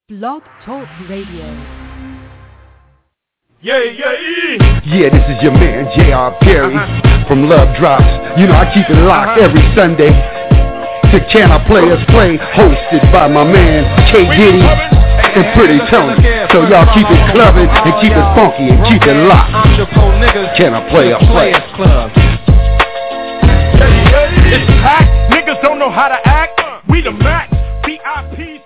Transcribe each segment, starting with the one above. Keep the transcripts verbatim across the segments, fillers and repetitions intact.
Blog Talk Radio. Yeah, yeah, yeah, this is your man, J R. Perry, uh-huh. from Love Drops. You know, I keep it locked uh-huh. every Sunday to Can I Play Us Play, hosted by my man, K. Diddy and Pretty Tony. So y'all keep it clubbing and keep it funky and keep it locked. Can I Play Us Play? It's packed, niggas don't know how to act. We the Mac, V I Ps.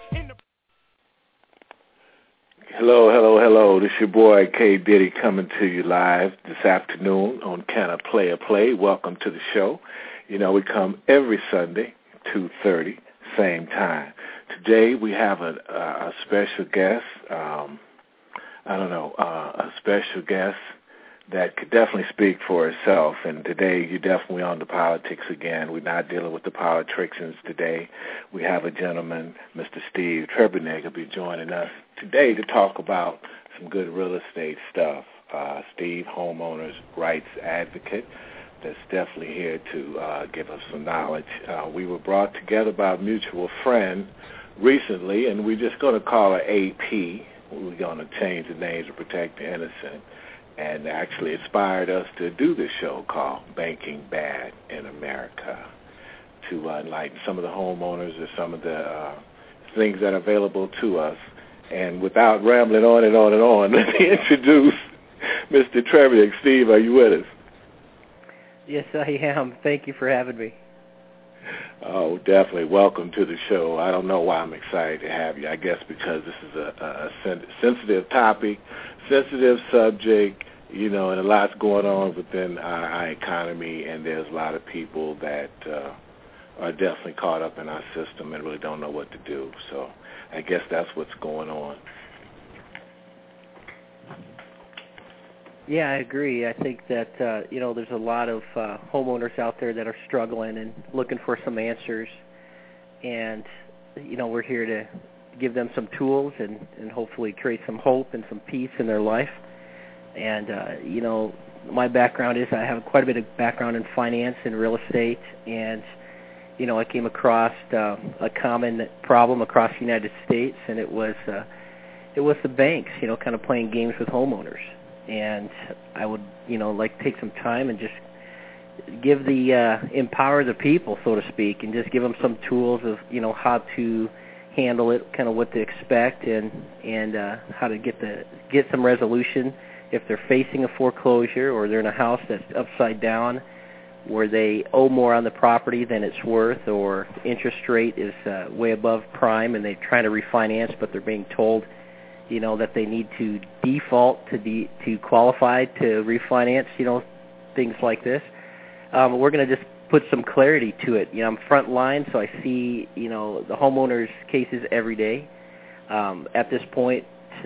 Hello, hello, hello. This your boy K. Diddy coming to you live this afternoon on Can I Play a Play. Welcome to the show. You know, we come every Sunday, two thirty, same time. Today we have a, a, a special guest, um, I don't know, uh, a special guest that could definitely speak for itself. And today you're definitely on the politics again. We're not dealing with the politicians today. We have a gentleman, Mister Steve Trebernig, will be joining us today to talk about some good real estate stuff. Uh, Steve, homeowners rights advocate, that's definitely here to uh, give us some knowledge. Uh, we were brought together by a mutual friend recently, and we're just going to call her A P. We're going to change the name to protect the innocent, and actually inspired us to do this show called Banking Bad in America, to uh, enlighten some of the homeowners or some of the uh, things that are available to us. And without rambling on and on and on, let me introduce Mister Trebernig. Steve, are you with us? Yes, I am. Thank you for having me. Oh, definitely. Welcome to the show. I don't know why I'm excited to have you. I guess because this is a, a sen- sensitive topic, sensitive subject, you know, and a lot's going on within our, our economy, and there's a lot of people that uh, are definitely caught up in our system and really don't know what to do. So I guess that's what's going on. Yeah, I agree. I think that, uh, you know, there's a lot of uh, homeowners out there that are struggling and looking for some answers. And, you know, we're here to give them some tools and, and hopefully create some hope and some peace in their life. And, uh, you know, my background is I have quite a bit of background in finance and real estate. And, you know, I came across uh, a common problem across the United States, and it was uh, it was the banks, you know, kind of playing games with homeowners. And I would, you know, like take some time and just give the uh, empower the people, so to speak, and just give them some tools of, you know, how to handle it, kind of what to expect, and and uh, how to get the get some resolution if they're facing a foreclosure or they're in a house that's upside down, where they owe more on the property than it's worth, or interest rate is uh, way above prime, and they're trying to refinance, but they're being told, you know, that they need to default to de- to qualify to refinance, you know, things like this. Um, we're going to just put some clarity to it. You know, I'm front line, so I see, you know, the homeowners' cases every day. Um, at this point,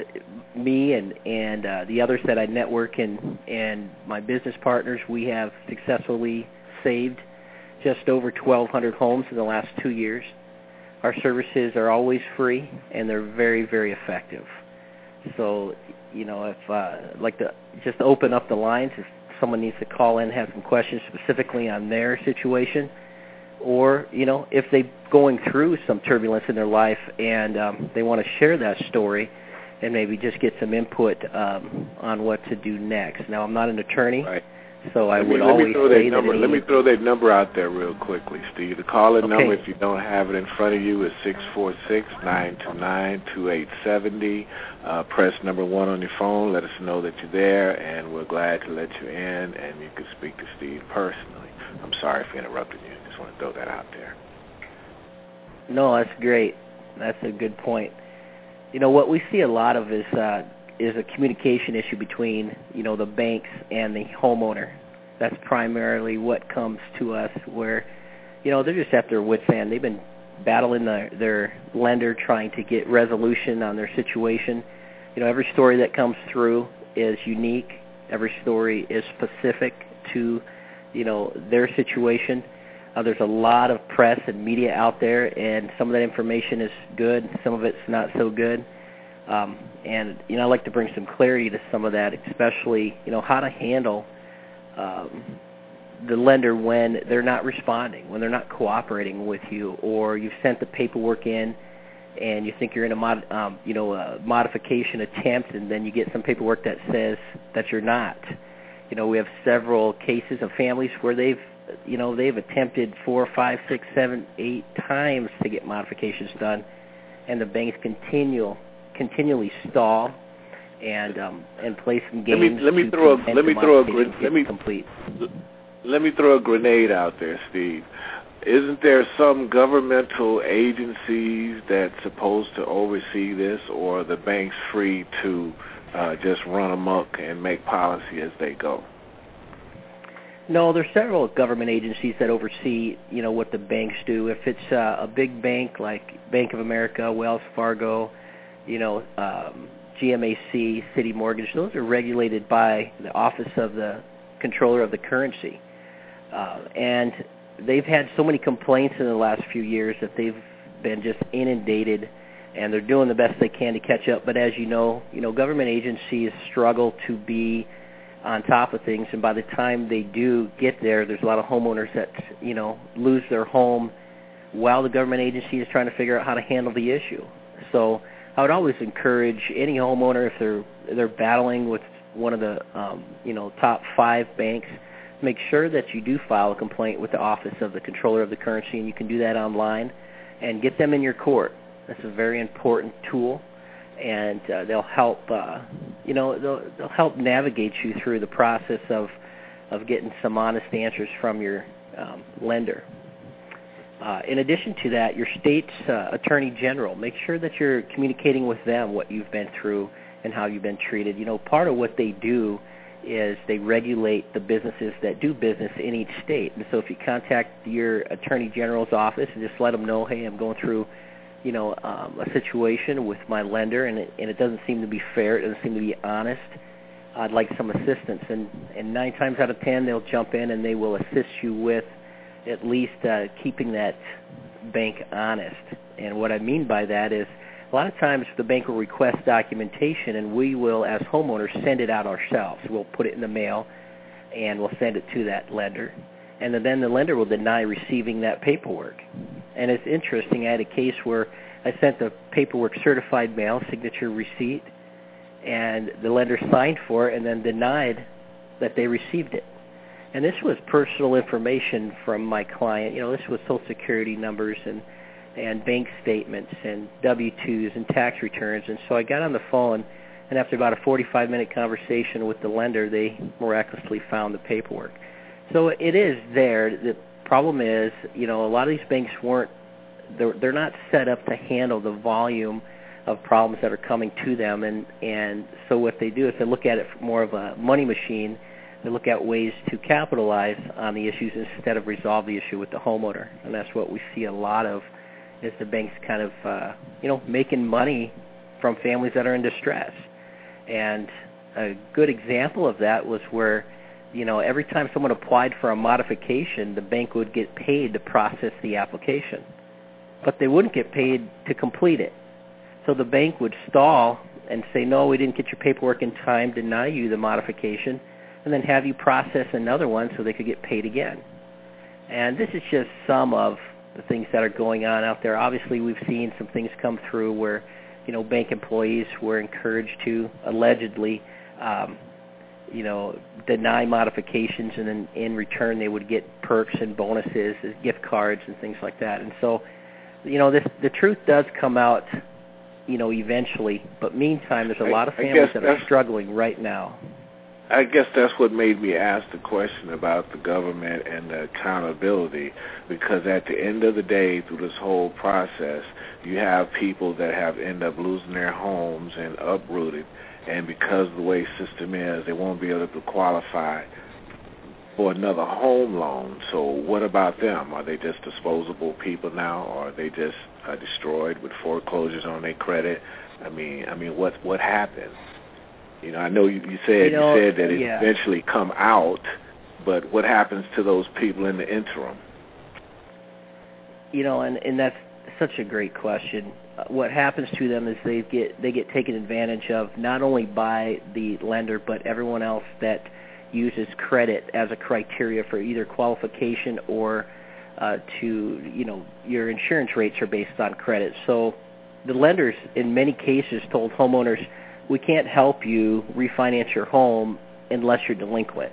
me and and uh, the others that I network and and my business partners, we have successfully saved just over twelve hundred homes in the last two years. Our services are always free, and they're very, very effective. So, you know, if uh, I'd like to just open up the lines if someone needs to call in, have some questions specifically on their situation, or, you know, if they're going through some turbulence in their life and um, they want to share that story and maybe just get some input um, on what to do next. Now, I'm not an attorney, right. so I let would me, always let me throw say that number. that... Let me throw that number out there real quickly, Steve. The call-in okay. number, if you don't have it in front of you, is six four six, nine two nine, two eight seven zero. Uh, press number one on your phone. Let us know that you're there, and we're glad to let you in, and you can speak to Steve personally. I'm sorry for interrupting you. I just want to throw that out there. No, that's great. That's a good point. You know, what we see a lot of is uh, is a communication issue between, you know, the banks and the homeowner. That's primarily what comes to us, where, you know, they're just at their wits' end. They've been battling their, their lender, trying to get resolution on their situation. You know, every story that comes through is unique. Every story is specific to, you know, their situation. Uh, there's a lot of press and media out there, and some of that information is good, some of it's not so good. Um, and, you know, I'd like to bring some clarity to some of that, especially, you know, how to handle um, the lender when they're not responding, when they're not cooperating with you, or you've sent the paperwork in and you think you're in a mod, um, you know, a modification attempt, and then you get some paperwork that says that you're not. You know, we have several cases of families where they've, you know, they've attempted four, five, six, seven, eight times to get modifications done, and the banks continue, continually stall and um, and play some games. Let me let me to throw a, prevent let me the throw a modification let me complete. let me throw a grenade out there, Steve. Isn't there some governmental agencies that's supposed to oversee this, or are the banks free to uh, just run amok and make policy as they go? No, there's several government agencies that oversee, you know, what the banks do. If it's uh, a big bank like Bank of America, Wells Fargo, you know, um, G M A C, City Mortgage, those are regulated by the Office of the Controller of the Currency. Uh, and they've had so many complaints in the last few years that they've been just inundated, and they're doing the best they can to catch up. But as you know, you know, government agencies struggle to be on top of things, and by the time they do get there, there's a lot of homeowners that, you know, lose their home while the government agency is trying to figure out how to handle the issue. So I would always encourage any homeowner, if they're they're battling with one of the um, you know top five banks, make sure that you do file a complaint with the Office of the Controller of the Currency, and you can do that online, and get them in your court. That's a very important tool, and uh, they'll help uh, you know they'll, they'll help navigate you through the process of of getting some honest answers from your um, lender. Uh, in addition to that, your state's uh, Attorney General, make sure that you're communicating with them what you've been through and how you've been treated. You know, part of what they do is they regulate the businesses that do business in each state. And so if you contact your Attorney General's office and just let them know, hey, I'm going through, you know, um, a situation with my lender, and it, and it doesn't seem to be fair, it doesn't seem to be honest, I'd like some assistance. And, and nine times out of ten, they'll jump in and they will assist you with at least uh, keeping that bank honest. And what I mean by that is a lot of times the bank will request documentation, and we will, as homeowners, send it out ourselves. We'll put it in the mail, and we'll send it to that lender. And then the lender will deny receiving that paperwork. And it's interesting, I had a case where I sent the paperwork certified mail, signature receipt, and the lender signed for it and then denied that they received it. And this was personal information from my client. You know, this was Social Security numbers and, and bank statements and W two's and tax returns. And so I got on the phone, and after about a forty-five minute conversation with the lender, they miraculously found the paperwork. So it is there. The problem is, you know, a lot of these banks weren't, they're, they're not set up to handle the volume of problems that are coming to them. And, and so what they do is they look at it more of a money machine. They look at ways to capitalize on the issues instead of resolve the issue with the homeowner. And that's what we see a lot of, is the banks kind of, uh, you know, making money from families that are in distress. And a good example of that was where, you know, every time someone applied for a modification, the bank would get paid to process the application. But they wouldn't get paid to complete it. So the bank would stall and say, no, we didn't get your paperwork in time, deny you the modification, and then have you process another one so they could get paid again. And this is just some of the things that are going on out there. Obviously, we've seen some things come through where, you know, bank employees were encouraged to allegedly, um, you know, deny modifications, and then in return they would get perks and bonuses, gift cards and things like that. And so, you know, this the truth does come out, you know, eventually. But meantime, there's a lot of families that are struggling right now. I guess that's what made me ask the question about the government and the accountability, because at the end of the day, through this whole process, you have people that have end up losing their homes and uprooted, and because of the way the system is, they won't be able to qualify for another home loan. So what about them? Are they just disposable people now, or are they just uh, destroyed with foreclosures on their credit? I mean, I mean, what what happened? You know, I know you, you said you, know, you said that it yeah. eventually come out, but what happens to those people in the interim? You know, and, and that's such a great question. What happens to them is they get they get taken advantage of not only by the lender but everyone else that uses credit as a criteria for either qualification or uh, to, you know, your insurance rates are based on credit. So the lenders in many cases told homeowners, we can't help you refinance your home unless you're delinquent.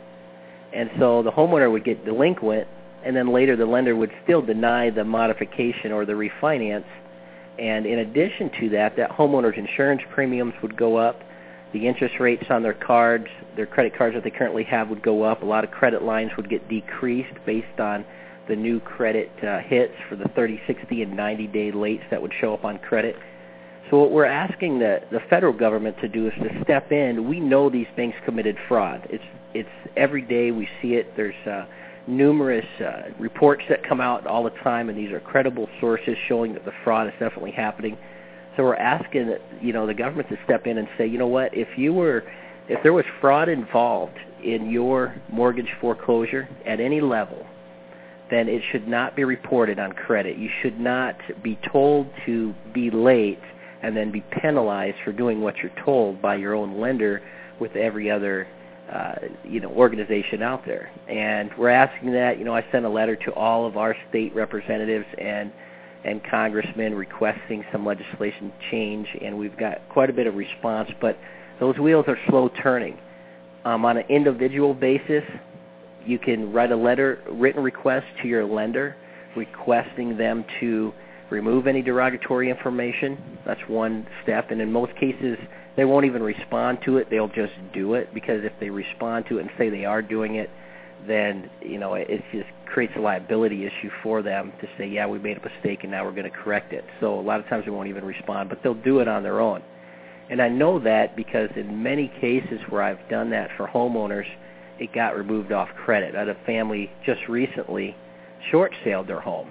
And so the homeowner would get delinquent, and then later the lender would still deny the modification or the refinance. And in addition to that, that homeowner's insurance premiums would go up. The interest rates on their cards, their credit cards that they currently have would go up. A lot of credit lines would get decreased based on the new credit uh, hits for the thirty, sixty, and ninety-day lates that would show up on credit. So what we're asking the, the federal government to do is to step in. We know these banks committed fraud. It's it's every day we see it. There's uh, numerous uh, reports that come out all the time, and these are credible sources showing that the fraud is definitely happening. So we're asking, you know, the government to step in and say, you know what, if you were, if there was fraud involved in your mortgage foreclosure at any level, then it should not be reported on credit. You should not be told to be late and then be penalized for doing what you're told by your own lender with every other, uh, you know, organization out there. And we're asking that. You know, I sent a letter to all of our state representatives and and congressmen requesting some legislation change, and we've got quite a bit of response, but those wheels are slow turning. Um, on an individual basis, you can write a letter, written request to your lender requesting them to remove any derogatory information. That's one step, and in most cases, they won't even respond to it. They'll just do it, because if they respond to it and say they are doing it, then, you know, it just creates a liability issue for them to say, yeah, we made a mistake and now we're going to correct it. So a lot of times they won't even respond, but they'll do it on their own. And I know that because in many cases where I've done that for homeowners, it got removed off credit. I had a family just recently short-sailed their home,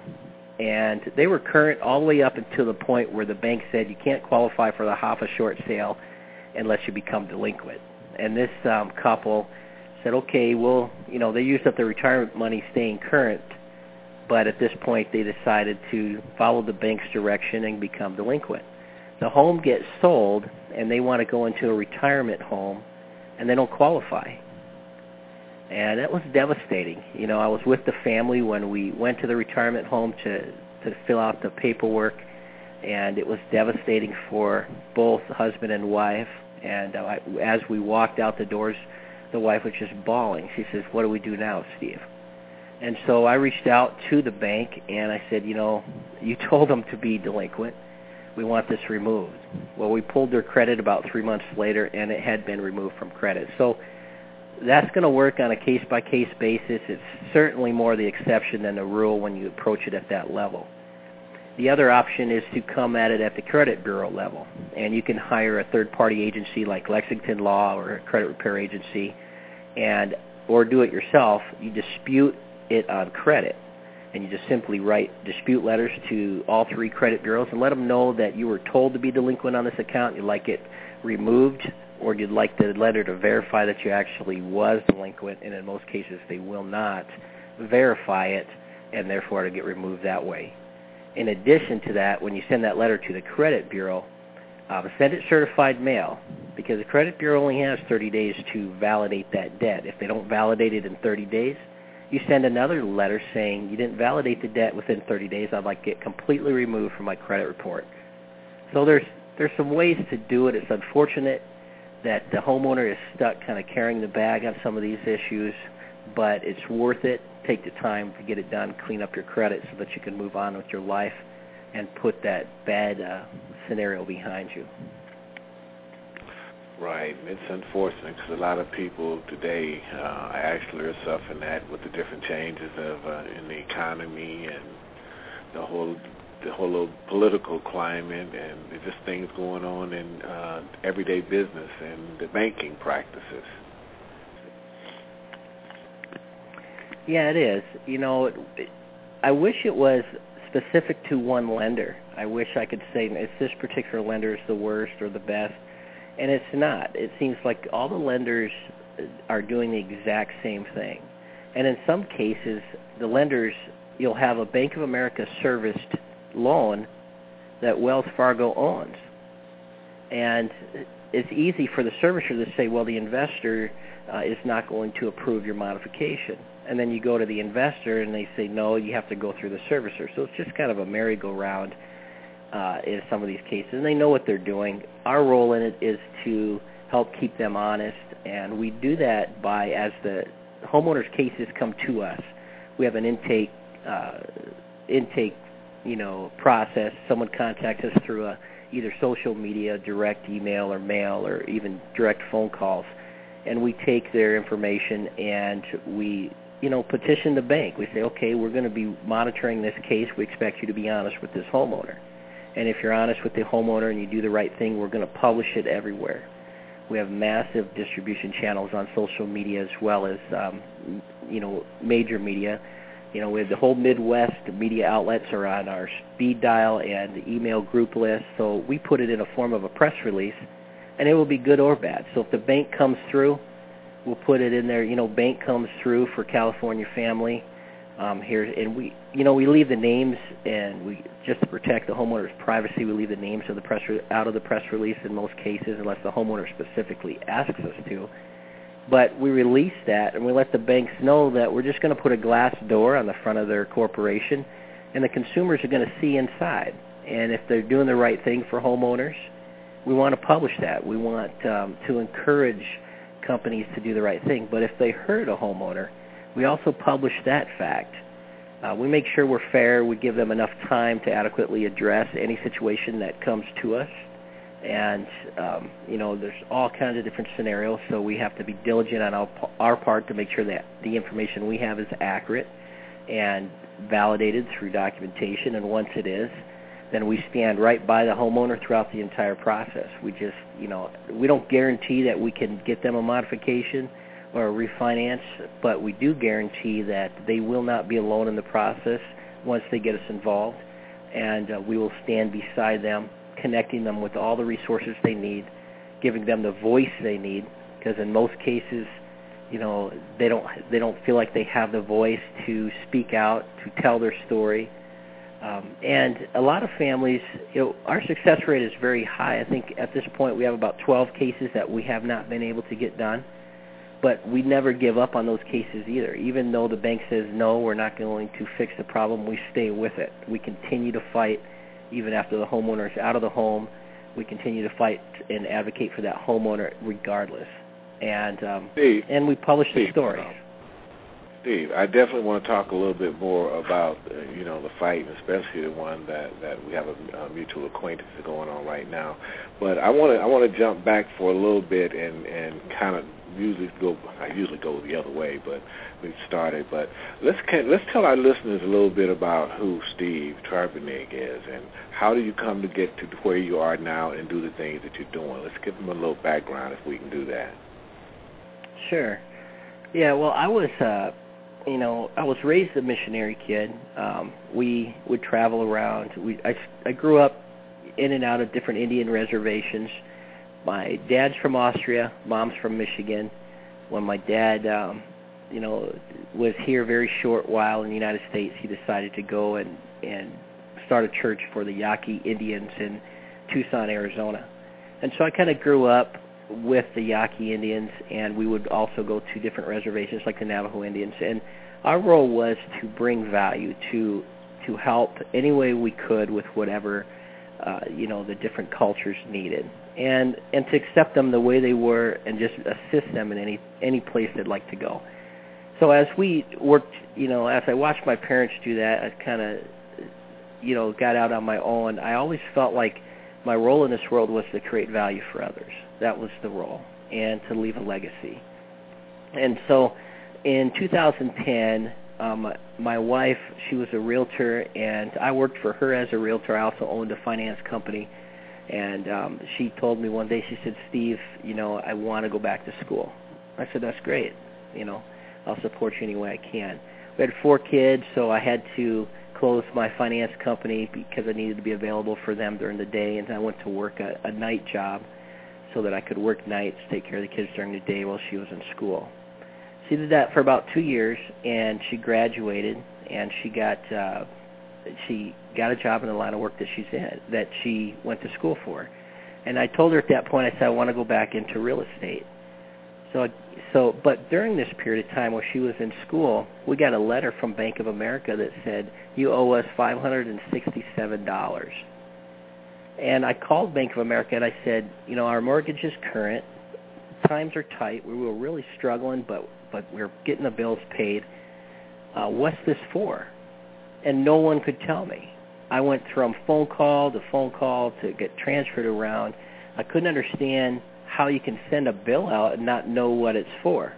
and they were current all the way up until the point where the bank said you can't qualify for the half a short sale unless you become delinquent. And this um, couple said, okay, well, you know, they used up their retirement money staying current, but at this point they decided to follow the bank's direction and become delinquent. The home gets sold, and they want to go into a retirement home, and they don't qualify. And that was devastating. You know, I was with the family when we went to the retirement home to, to fill out the paperwork, and it was devastating for both husband and wife. And uh, as we walked out the doors, the wife was just bawling. She says, what do we do now, Steve? And so I reached out to the bank, and I said, you know, you told them to be delinquent. We want this removed. Well, we pulled their credit about three months later, and it had been removed from credit. So that's going to work on a case-by-case basis. It's certainly more the exception than the rule when you approach it at that level. The other option is to come at it at the credit bureau level, and you can hire a third-party agency like Lexington Law or a credit repair agency, and or do it yourself. You dispute it on credit, and you just simply write dispute letters to all three credit bureaus and let them know that you were told to be delinquent on this account, you'd like it removed, or you'd like the letter to verify that you actually was delinquent, and in most cases they will not verify it, and therefore it'll get removed that way. In addition to that, when you send that letter to the credit bureau, uh, send it certified mail, because the credit bureau only has thirty days to validate that debt. If they don't validate it in thirty days, you send another letter saying you didn't validate the debt within thirty days. I'd like it completely removed from my credit report. So there's there's some ways to do it. It's unfortunate that the homeowner is stuck kind of carrying the bag on some of these issues, but it's worth it. Take the time to get it done, clean up your credit so that you can move on with your life and put that bad uh, scenario behind you. Right. It's unfortunate because a lot of people today uh, actually are suffering that with the different changes of uh, in the economy and the whole the whole little political climate, and just things going on in uh, everyday business and the banking practices. Yeah, it is. You know, it, it, I wish it was specific to one lender. I wish I could say it's this particular lender is the worst or the best, and it's not. It seems like all the lenders are doing the exact same thing. And in some cases, the lenders, you'll have a Bank of America serviced loan that Wells Fargo owns. And it's easy for the servicer to say, well, the investor uh, is not going to approve your modification. And then you go to the investor and they say, no, you have to go through the servicer. So it's just kind of a merry-go-round. uh, in some of these cases, and they know what they're doing. Our role in it is to help keep them honest, and we do that by, as the homeowners' cases come to us, we have an intake uh, intake, you know, process. Someone contacts us through a, either social media, direct email, or mail, or even direct phone calls, and we take their information and we, you know, petition the bank. We say, okay, we're going to be monitoring this case. We expect you to be honest with this homeowner. And if you're honest with the homeowner and you do the right thing, we're going to publish it everywhere. We have massive distribution channels on social media as well as, um, you know, major media. You know, we have the whole Midwest media outlets are on our speed dial and email group list. So we put it in a form of a press release, and it will be good or bad. So if the bank comes through, we'll put it in there. You know, bank comes through for California family um, here, and we, you know, we leave the names, and we just to protect the homeowner's privacy, we leave the names of the press re- out of the press release in most cases, unless the homeowner specifically asks us to. But we release that, and we let the banks know that we're just going to put a glass door on the front of their corporation, and the consumers are going to see inside. And if they're doing the right thing for homeowners, we want to publish that. We want um, to encourage companies to do the right thing. But if they hurt a homeowner, we also publish that fact. Uh, we make sure we're fair. We give them enough time to adequately address any situation that comes to us. And, um, you know, there's all kinds of different scenarios, so we have to be diligent on our, our part to make sure that the information we have is accurate and validated through documentation. And once it is, then we stand right by the homeowner throughout the entire process. We just, you know, we don't guarantee that we can get them a modification or a refinance, but we do guarantee that they will not be alone in the process once they get us involved, and uh, we will stand beside them, connecting them with all the resources they need, giving them the voice they need, because in most cases, you know, they don't they don't feel like they have the voice to speak out, to tell their story. Um, and a lot of families, you know, our success rate is very high. I think at this point we have about twelve cases that we have not been able to get done. But we never give up on those cases either. Even though the bank says, no, we're not going to fix the problem, we stay with it. We continue to fight even after the homeowner is out of the home. We continue to fight and advocate for that homeowner regardless. And um, Steve, and we publish Steve, the stories. Steve, I definitely want to talk a little bit more about, uh, you know, the fight, and especially the one that, that we have a, a mutual acquaintance going on right now. But I want to I want to jump back for a little bit and, and kind of usually go. I usually go the other way, but we started. But let's let's tell our listeners a little bit about who Steve Trevennig is and how do you come to get to where you are now and do the things that you're doing. Let's give them a little background if we can do that. Sure. Yeah. Well, I was. Uh, You know, I was raised a missionary kid. Um, we would travel around. We, I, I grew up in and out of different Indian reservations. My dad's from Austria, mom's from Michigan. When my dad, um, you know, was here a very short while in the United States, he decided to go and, and start a church for the Yaqui Indians in Tucson, Arizona. And so I kind of grew up with the Yaqui Indians, and we would also go to different reservations like the Navajo Indians. And our role was to bring value, to to help any way we could with whatever uh, you know the different cultures needed, and and to accept them the way they were, and just assist them in any any place they'd like to go. So as we worked, you know, as I watched my parents do that, I kind of you know got out on my own. I always felt like my role in this world was to create value for others. That was the role, and to leave a legacy. And so in two thousand ten, um, my wife, she was a realtor, and I worked for her as a realtor. I also owned a finance company. And um, she told me one day, she said, Steve, you know, I want to go back to school. I said, that's great. You know, I'll support you any way I can. We had four kids, so I had to close my finance company because I needed to be available for them during the day, and I went to work a, a night job so that I could work nights, take care of the kids during the day while she was in school. She did that for about two years, and she graduated, and she got uh, she got a job in the line of work that she's in, that she went to school for. And I told her at that point, I said, I want to go back into real estate. So, so, but during this period of time while she was in school, we got a letter from Bank of America that said, you owe us five hundred sixty-seven dollars. And I called Bank of America and I said, you know, our mortgage is current. Times are tight. We were really struggling, but but we're getting the bills paid. Uh, what's this for? And no one could tell me. I went from phone call to phone call to get transferred around. I couldn't understand how you can send a bill out and not know what it's for.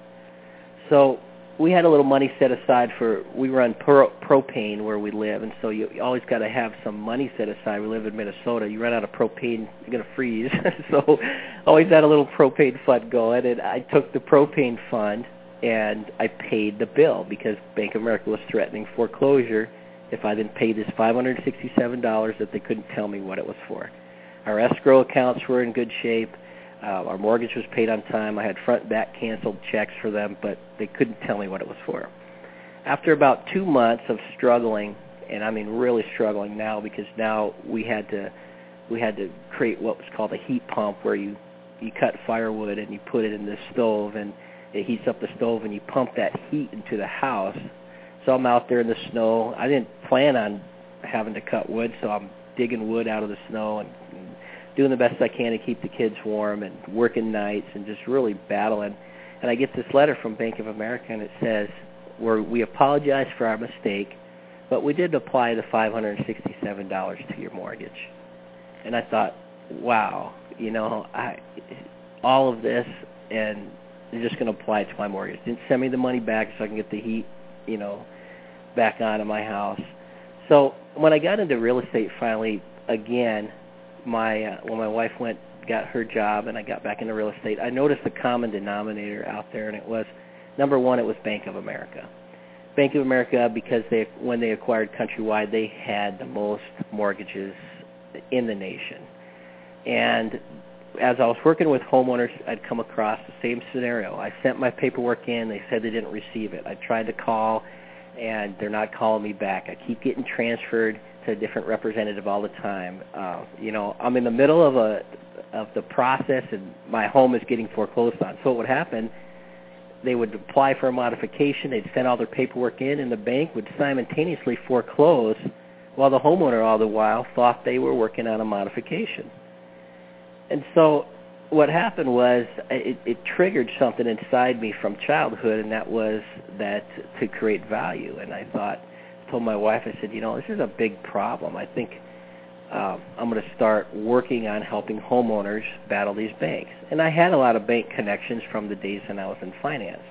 So we had a little money set aside for, we run pro, propane where we live, and so you, you always got to have some money set aside. We live in Minnesota. You run out of propane, you're going to freeze. So always had a little propane fund going, and I took the propane fund and I paid the bill because Bank of America was threatening foreclosure if I didn't pay this five hundred sixty-seven dollars that they couldn't tell me what it was for. Our escrow accounts were in good shape. Uh, our mortgage was paid on time. I had front and back canceled checks for them, but they couldn't tell me what it was for. After about two months of struggling, and I mean really struggling now, because now we had to we had to create what was called a heat pump, where you, you cut firewood and you put it in the stove, and it heats up the stove, and you pump that heat into the house. So I'm out there in the snow. I didn't plan on having to cut wood, so I'm digging wood out of the snow and doing the best I can to keep the kids warm and working nights and just really battling. And I get this letter from Bank of America, and it says, We're, we apologize for our mistake, but we did apply the five hundred sixty-seven dollars to your mortgage. And I thought, wow, you know, I all of this, and they're just going to apply it to my mortgage. Didn't send me the money back so I can get the heat, you know, back on in my house. So when I got into real estate finally, again, my uh, when my wife went, got her job, and I got back into real estate, I noticed the common denominator out there, and it was, number one, it was Bank of America. Bank of America, because they when they acquired Countrywide, they had the most mortgages in the nation. And as I was working with homeowners, I'd come across the same scenario. I sent my paperwork in. They said they didn't receive it. I tried to call, and they're not calling me back. I keep getting transferred to a different representative all the time. Uh, you know, I'm in the middle of a of the process, and my home is getting foreclosed on. So what would happen, they would apply for a modification. They'd send all their paperwork in, and the bank would simultaneously foreclose while the homeowner all the while thought they were working on a modification. And so what happened was it, it triggered something inside me from childhood, and that was that to create value. And I thought, I told my wife, I said, you know, this is a big problem. I think um, I'm going to start working on helping homeowners battle these banks. And I had a lot of bank connections from the days when I was in finance.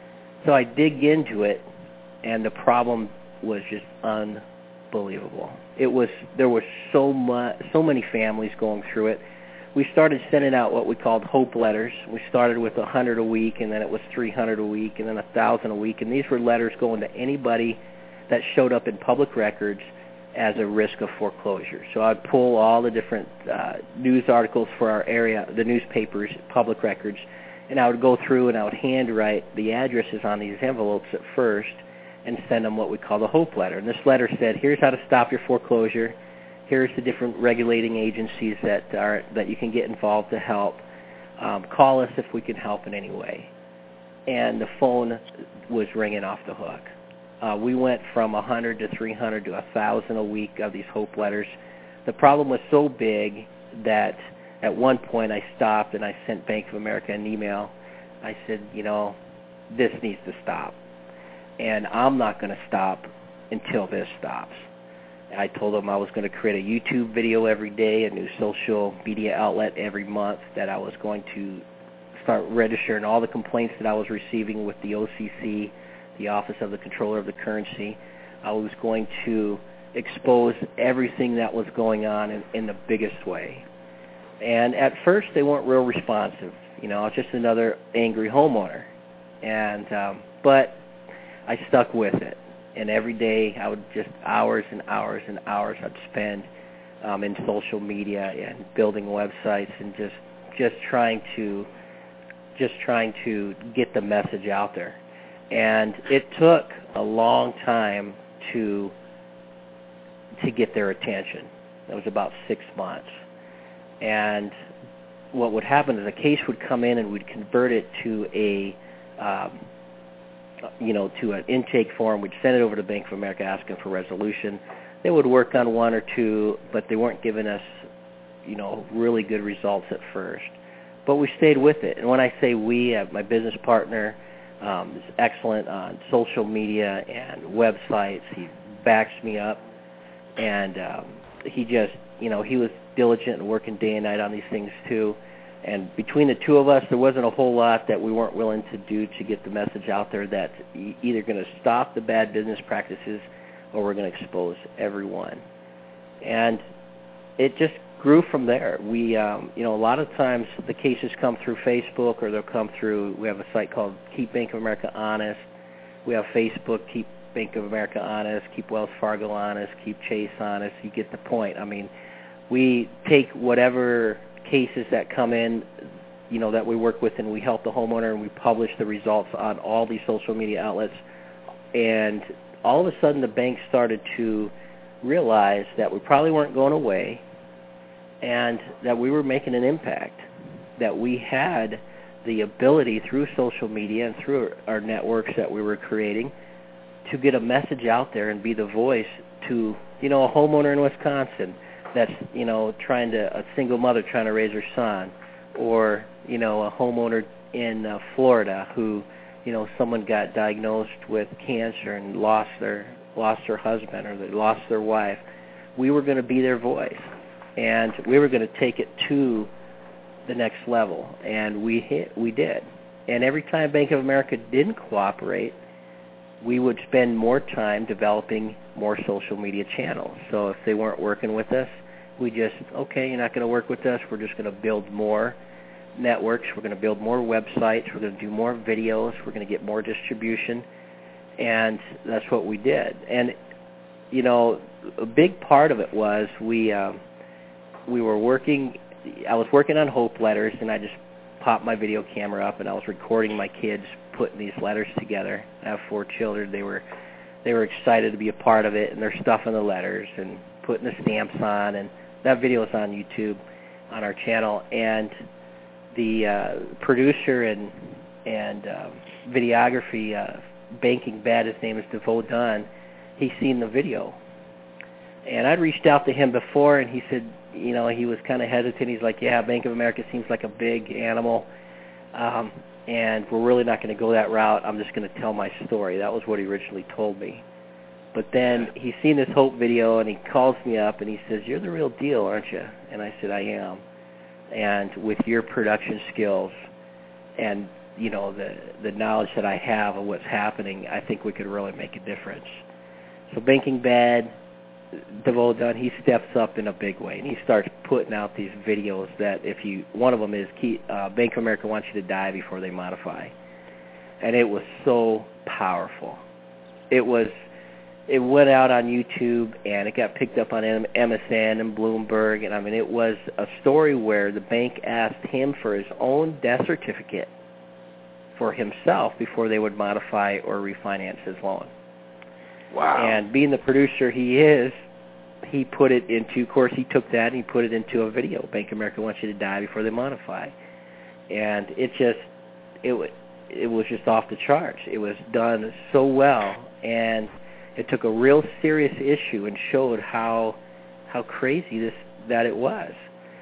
So I dig into it, and the problem was just unbelievable. It was there was so much, so many families going through it. We started sending out what we called hope letters. We started with one hundred a week, and then it was three hundred a week, and then one thousand a week. And these were letters going to anybody that showed up in public records as a risk of foreclosure. So I'd pull all the different uh, news articles for our area, the newspapers, public records, and I would go through and I would handwrite the addresses on these envelopes at first and send them what we call the hope letter. And this letter said, here's how to stop your foreclosure. Here's the different regulating agencies that are that you can get involved to help. Um, call us if we can help in any way. And the phone was ringing off the hook. Uh, we went from one hundred to three hundred to one thousand a week of these hope letters. The problem was so big that at one point I stopped and I sent Bank of America an email. I said, you know, this needs to stop. And I'm not going to stop until this stops. I told them I was going to create a YouTube video every day, a new social media outlet every month, that I was going to start registering all the complaints that I was receiving with the O C C, the Office of the Comptroller of the Currency. I was going to expose everything that was going on in, in the biggest way. And at first, they weren't real responsive. You know, I was just another angry homeowner. And um, but I stuck with it. And every day, I would just hours and hours and hours I'd spend um, in social media and building websites and just just trying to just trying to get the message out there. And it took a long time to to get their attention. It was about six months. And what would happen is a case would come in and we'd convert it to a um, you know, to an intake form. We'd send it over to Bank of America asking for resolution. They would work on one or two, but they weren't giving us you know, really good results at first. But we stayed with it. And when I say we, uh, my business partner um, is excellent on social media and websites. He backs me up. And um, he just, you know, he was diligent and working day and night on these things too. And between the two of us, there wasn't a whole lot that we weren't willing to do to get the message out there that's e- either going to stop the bad business practices or we're going to expose everyone. And it just grew from there. We, um, you know, a lot of times the cases come through Facebook or they'll come through, we have a site called Keep Bank of America Honest. We have Facebook, Keep Bank of America Honest, Keep Wells Fargo Honest, Keep Chase Honest. You get the point. I mean, we take whatever cases that come in, you know, that we work with, and we help the homeowner, and we publish the results on all these social media outlets. And all of a sudden the bank started to realize that we probably weren't going away and that we were making an impact, that we had the ability through social media and through our networks that we were creating to get a message out there and be the voice to, you know, a homeowner in Wisconsin that's, you know, trying to, a single mother trying to raise her son, or, you know, a homeowner in uh, Florida who, you know, someone got diagnosed with cancer and lost their lost their husband or they lost their wife. We were going to be their voice, and we were going to take it to the next level, and we hit, we did. And every time Bank of America didn't cooperate, we would spend more time developing more social media channels. So if they weren't working with us, we just, okay, you're not going to work with us. We're just going to build more networks. We're going to build more websites. We're going to do more videos. We're going to get more distribution. And that's what we did. And, you know, a big part of it was we um, we were working, I was working on hope letters, and I just popped my video camera up, and I was recording my kids putting these letters together. I have four children. They were they were excited to be a part of it, and they're stuffing the letters and putting the stamps on, and that video is on YouTube on our channel. And the uh, producer and and uh, videography, uh, Banking Bad, his name is DeVoe Dunn, he's seen the video. And I'd reached out to him before, and he said, you know, he was kind of hesitant. He's like, yeah, Bank of America seems like a big animal, um, and we're really not going to go that route. I'm just going to tell my story. That was what he originally told me. But then he's seen this Hope video, and he calls me up, and he says, you're the real deal, aren't you? And I said, I am. And with your production skills and, you know, the, the knowledge that I have of what's happening, I think we could really make a difference. So Banking Bad, DeVoe Dunn, he steps up in a big way, and he starts putting out these videos that if you, one of them is key, uh, Bank of America wants you to die before they modify. And it was so powerful. It was, it went out on YouTube, and it got picked up on M S N and Bloomberg, and I mean, it was a story where the bank asked him for his own death certificate for himself before they would modify or refinance his loan. Wow. And being the producer he is, he put it into, of course, he took that and he put it into a video. Bank of America wants you to die before they modify. And it just, it, it was just off the charts. It was done so well, and it took a real serious issue and showed how how crazy this that it was.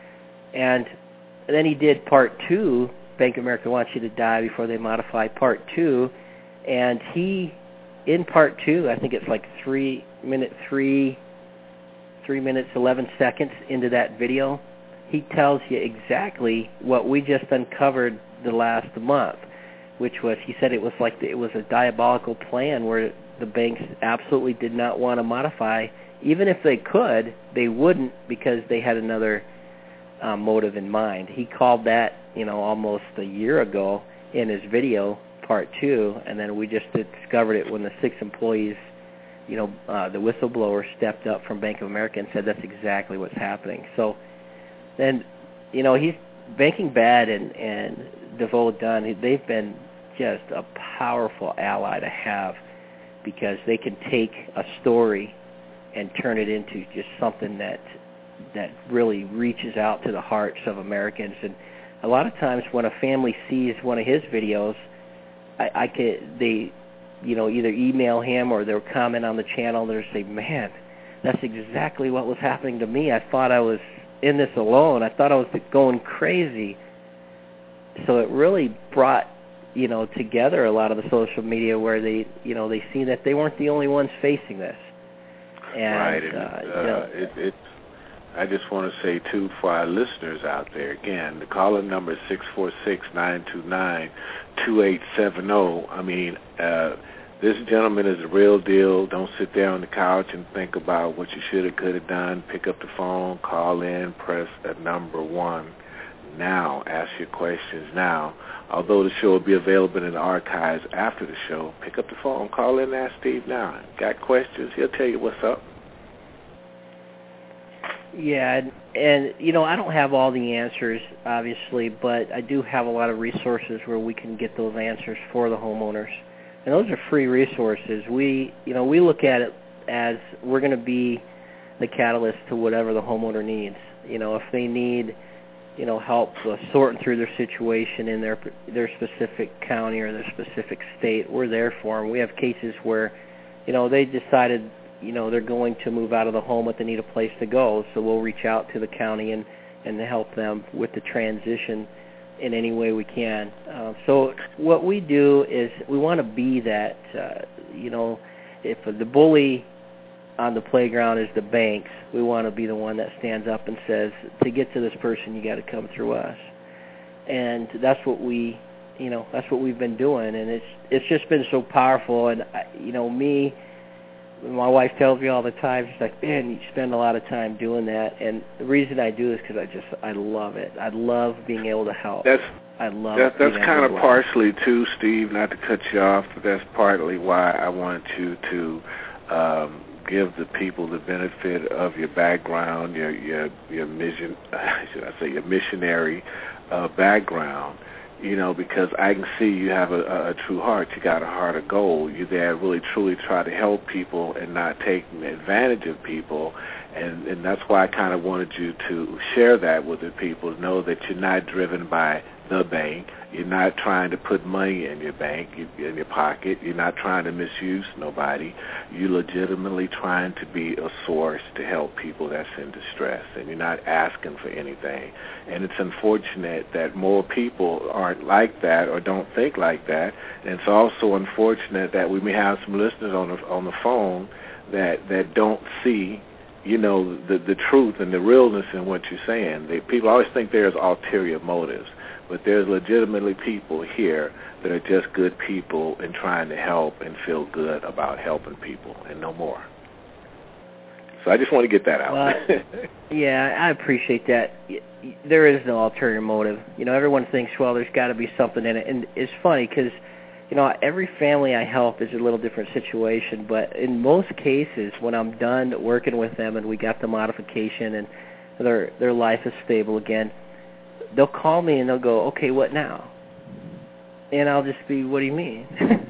And then he did part two, Bank of America wants you to die before they modify, part two, and he, in part two, I think it's like three minute three, three minutes eleven seconds into that video, he tells you exactly what we just uncovered the last month, which was, he said it was like it was a diabolical plan where the banks absolutely did not want to modify. Even if they could, they wouldn't, because they had another uh, motive in mind. He called that, you know, almost a year ago in his video, part two, and then we just discovered it when the six employees, you know, uh, the whistleblower stepped up from Bank of America and said that's exactly what's happening. So then, you know, he's Banking Bad and, and DeVoe Dunn, they've been just a powerful ally to have, because they can take a story and turn it into just something that that really reaches out to the hearts of Americans. And a lot of times when a family sees one of his videos, I, I could, they, you know, either email him or they'll comment on the channel and they'll say, man, that's exactly what was happening to me. I thought I was, in this alone. I thought I was going crazy. So it really brought, you know, together a lot of the social media where they, you know, they see that they weren't the only ones facing this. And, right. And, uh, uh, you know, it, it, I just want to say, too, for our listeners out there, again, the call-in number is six four six, nine two nine, two eight seven zero. I mean, uh, this gentleman is the real deal. Don't sit there on the couch and think about what you should have, could have done. Pick up the phone, call in, press at number one. Now, ask your questions now. Although the show will be available in the archives after the show, pick up the phone, call in and ask Steve now. Got questions? He'll tell you what's up. Yeah, and, and, you know, I don't have all the answers, obviously, but I do have a lot of resources where we can get those answers for the homeowners. And those are free resources. We, you know, we look at it as we're going to be the catalyst to whatever the homeowner needs. You know, if they need, you know, help uh, sorting through their situation in their their specific county or their specific state, we're there for them. We have cases where, you know, they decided, you know, they're going to move out of the home, but they need a place to go. So we'll reach out to the county and, and help them with the transition in any way we can. Uh, so what we do is we want to be that, uh, you know, if the bully on the playground is the banks, we want to be the one that stands up and says, to get to this person, you got to come through us. And that's what we, you know, that's what we've been doing. And it's it's just been so powerful. And, you know, me, my wife tells me all the time, she's like, man, you spend a lot of time doing that. And the reason I do is because I just, I love it. I love being able to help. That's, I love that, That's kind of help. partially, too, Steve, not to cut you off, but that's partly why I wanted you to um, give the people the benefit of your background, your your, your mission, should I say, your missionary uh, background. You know, because I can see you have a, a, a true heart. You got a heart of gold. You're there really, truly try to help people and not taking advantage of people. And, and that's why I kind of wanted you to share that with the people, know that you're not driven by the bank. You're not trying to put money in your bank, in your pocket. You're not trying to misuse nobody. You're legitimately trying to be a source to help people that's in distress, and you're not asking for anything. And it's unfortunate that more people aren't like that or don't think like that. And it's also unfortunate that we may have some listeners on the, on the phone that, that don't see, you know, the, the truth and the realness in what you're saying. They, people always think there's ulterior motives. But there's legitimately people here that are just good people and trying to help and feel good about helping people and no more. So I just want to get that out. Well, yeah, I appreciate that. There is no ulterior motive. You know, everyone thinks, well, there's got to be something in it. And it's funny because, you know, every family I help is a little different situation. But in most cases, when I'm done working with them and we got the modification and their their life is stable again, they'll call me and they'll go, okay, what now? And I'll just be, what do you mean?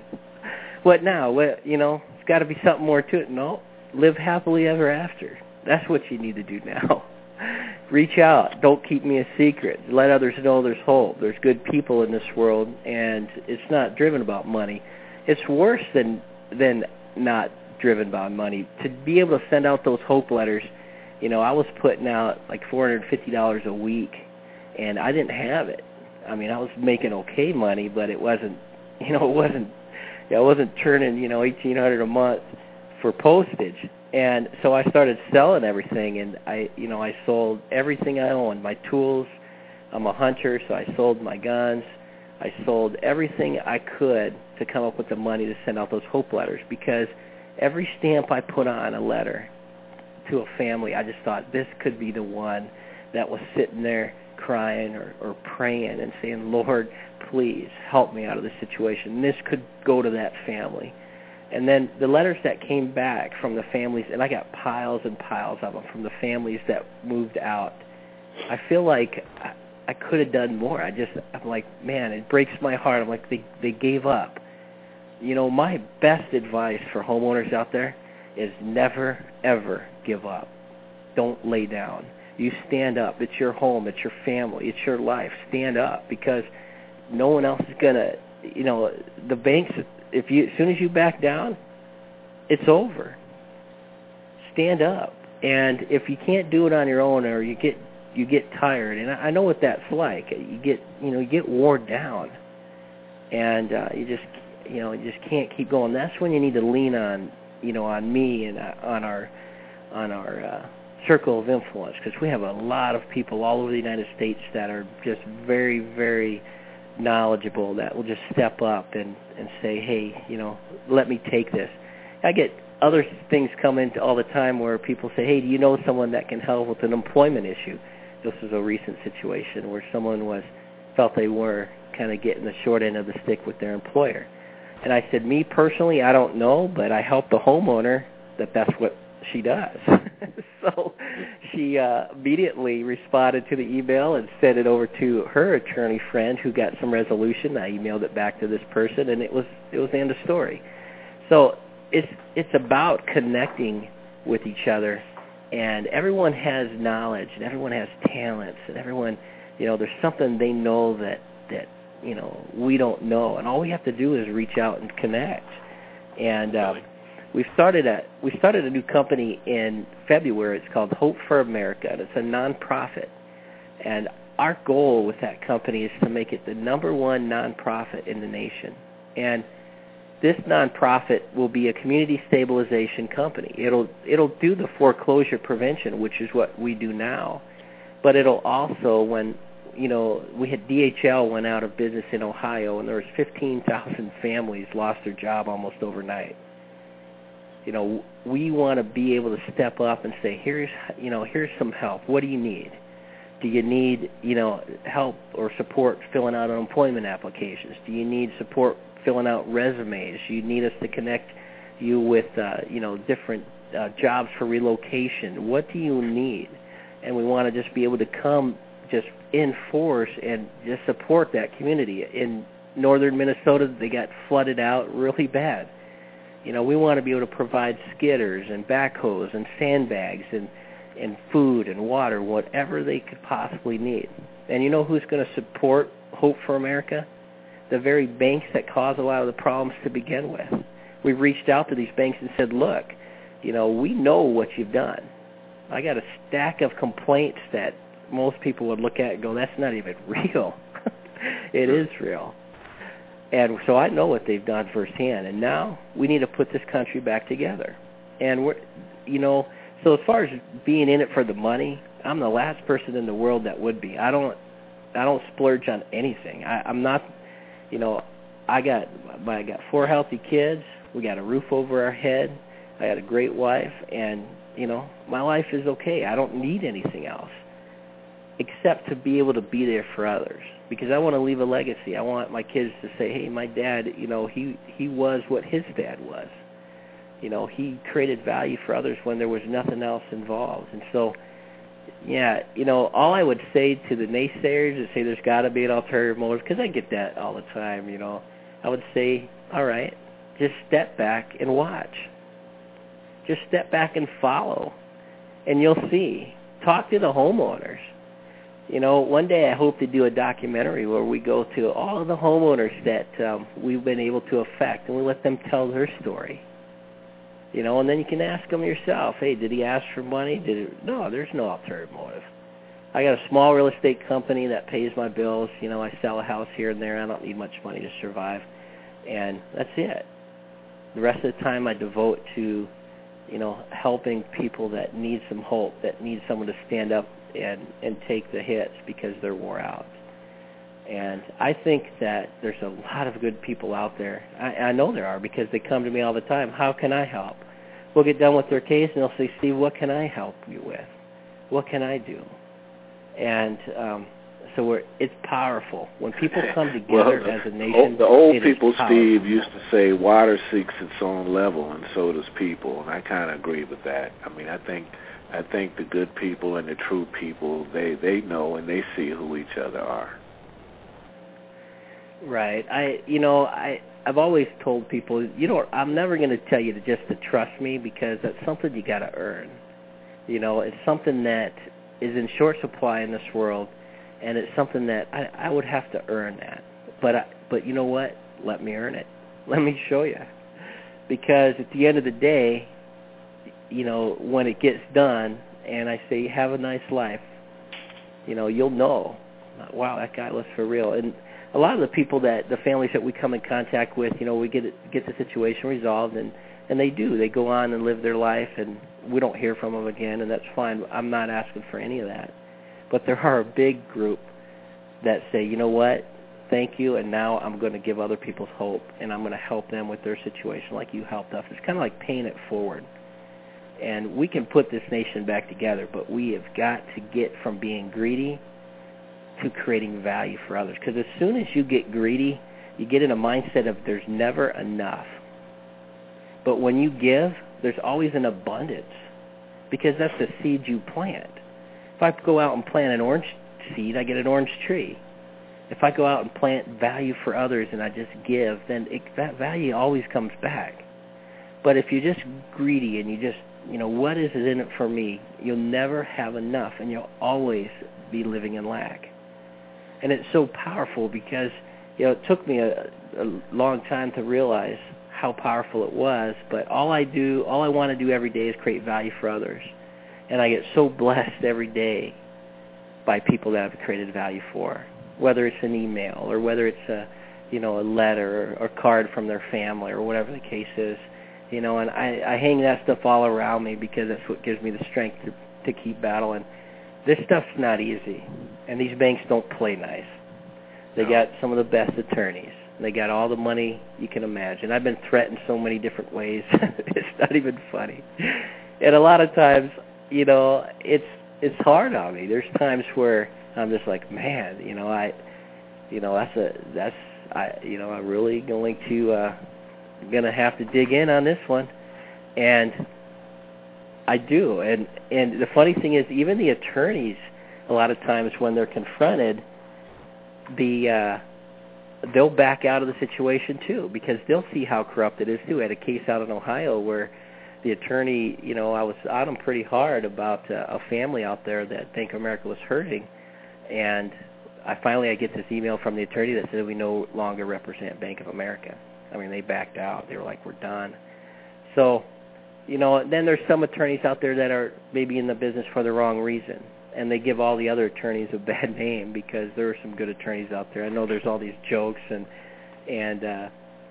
What now? What, you know, it's got to be something more to it. No, live happily ever after. That's what you need to do now. Reach out. Don't keep me a secret. Let others know there's hope. There's good people in this world, and it's not driven about money. It's worse than than not driven by money. To be able to send out those hope letters, you know, I was putting out like four hundred fifty dollars a week, and I didn't have it. I mean, I was making okay money, but it wasn't, you know, it wasn't, I wasn't turning, you know, eighteen hundred dollars a month for postage. And so I started selling everything, and I, you know, I sold everything I owned, my tools. I'm a hunter, so I sold my guns. I sold everything I could to come up with the money to send out those hope letters, because every stamp I put on a letter to a family, I just thought this could be the one that was sitting there crying or, or praying and saying, Lord, please help me out of this situation. And this could go to that family. And then the letters that came back from the families, and I got piles and piles of them from the families that moved out. I feel like I, I could have done more. I just, I'm like, man, it breaks my heart. I'm like, they, they gave up. You know, my best advice for homeowners out there is never, ever give up. Don't lay down. You stand up. It's your home. It's your family. It's your life. Stand up, because no one else is going to, you know, the banks, if you, as soon as you back down, it's over. Stand up. And if you can't do it on your own, or you get you get tired, and I, I know what that's like. You get you know you get worn down, and uh, you just you know you just can't keep going. That's when you need to lean on you know on me and uh, on our on our uh, circle of influence, because we have a lot of people all over the United States that are just very very knowledgeable, that will just step up and and say, hey, you know, let me take this. I get other things come in all the time where people say, hey, do you know someone that can help with an employment issue? This was a recent situation where someone was felt they were kind of getting the short end of the stick with their employer. And I said, me personally, I don't know, but I help the homeowner that that's what she does. So she uh, immediately responded to the email and sent it over to her attorney friend, who got some resolution. I emailed it back to this person, and it was it was the end of story. So it's it's about connecting with each other, and everyone has knowledge, and everyone has talents, and everyone, you know, there's something they know that that you know we don't know, and all we have to do is reach out and connect. And um, we started a we started a new company in February. It's called Hope for America, and it's a nonprofit. And our goal with that company is to make it the number one nonprofit in the nation. And this nonprofit will be a community stabilization company. It'll it'll do the foreclosure prevention, which is what we do now, but it'll also, when you know we had D H L went out of business in Ohio, and there was fifteen thousand families lost their job almost overnight. You know, we want to be able to step up and say, here's you know here's some help. What do you need? Do you need you know help or support filling out unemployment applications? Do you need support filling out resumes? You need us to connect you with, uh, you know, different uh, jobs for relocation. What do you need? And we want to just be able to come just in force and just support that community. In northern Minnesota, they got flooded out really bad. You know, we want to be able to provide skidders and backhoes and sandbags and, and food and water, whatever they could possibly need. And you know who's going to support Hope for America? The very banks that cause a lot of the problems to begin with. We've reached out to these banks and said, look, you know, we know what you've done. I got a stack of complaints that most people would look at and go, that's not even real. It is real. And so I know what they've done firsthand. And now we need to put this country back together. And, we're, you know, so as far as being in it for the money, I'm the last person in the world that would be. I don't I don't splurge on anything. I, I'm not... You know, I got I got four healthy kids. We got a roof over our head. I got a great wife, and you know, my life is okay. I don't need anything else except to be able to be there for others, because I want to leave a legacy. I want my kids to say, "Hey, my dad, you know, he he was what his dad was. You know, he created value for others when there was nothing else involved." And so, yeah, you know, all I would say to the naysayers that say there's got to be an alternative motive, because I get that all the time, you know, I would say, all right, just step back and watch. Just step back and follow, and you'll see. Talk to the homeowners. You know, one day I hope to do a documentary where we go to all of the homeowners that um, we've been able to affect, and we let them tell their story. You know, and then you can ask them yourself, hey, did he ask for money? Did it? No, there's no ulterior motive. I got a small real estate company that pays my bills. You know, I sell a house here and there. I don't need much money to survive. And that's it. The rest of the time I devote to, you know, helping people that need some hope, that need someone to stand up and, and take the hits because they're wore out. And I think that there's a lot of good people out there. I, I know there are, because they come to me all the time. How can I help? We'll get done with their case, and they'll say, Steve, what can I help you with? What can I do? And um, so we're, it's powerful. When people come together well, as a nation, the old it people, is powerful. Steve, used to say, water seeks its own level, and so does people. And I kind of agree with that. I mean, I think I think the good people and the true people, they, they know and they see who each other are. Right. I, you know, I, I've always told people, you know, I'm never going to tell you to just to trust me, because that's something you got to earn. You know, it's something that is in short supply in this world, and it's something that I, I would have to earn that. But, I, but you know what? Let me earn it. Let me show you. Because at the end of the day, you know, when it gets done, and I say, have a nice life, you know, you'll know, wow, that guy looks for real. And a lot of the people that, the families that we come in contact with, you know, we get it, get the situation resolved, and, and they do. They go on and live their life, and we don't hear from them again, and that's fine. I'm not asking for any of that. But there are a big group that say, you know what, thank you, and now I'm going to give other people's hope, and I'm going to help them with their situation like you helped us. It's kind of like paying it forward. And we can put this nation back together, but we have got to get from being greedy to creating value for others. Because as soon as you get greedy, you get in a mindset of there's never enough. But when you give, there's always an abundance, because that's the seed you plant. If I go out and plant an orange seed, I get an orange tree. If I go out and plant value for others and I just give, then it, that value always comes back. But if you're just greedy and you just, you know, what is it in it for me, you'll never have enough, and you'll always be living in lack. And it's so powerful because, you know, it took me a, a long time to realize how powerful it was, but all I do, all I want to do every day is create value for others. And I get so blessed every day by people that I've created value for, whether it's an email or whether it's a, you know, a letter or a card from their family or whatever the case is. You know, and I, I hang that stuff all around me because that's what gives me the strength to, to keep battling. This stuff's not easy, and these banks don't play nice. They got some of the best attorneys. They got all the money you can imagine. I've been threatened so many different ways. It's not even funny. And a lot of times, you know, it's it's hard on me. There's times where I'm just like, man, you know, I, you know, that's a that's I, you know, I'm really going to uh, gonna have to dig in on this one, and I do. And and the funny thing is, even the attorneys, a lot of times when they're confronted, the uh, they'll back out of the situation too, because they'll see how corrupt it is too. I had a case out in Ohio where the attorney, you know, I was on him pretty hard about uh, a family out there that Bank of America was hurting, and I finally I get this email from the attorney that said we no longer represent Bank of America. I mean, they backed out. They were like, we're done. So, you know, then there's some attorneys out there that are maybe in the business for the wrong reason, and they give all the other attorneys a bad name because there are some good attorneys out there. I know there's all these jokes and and uh,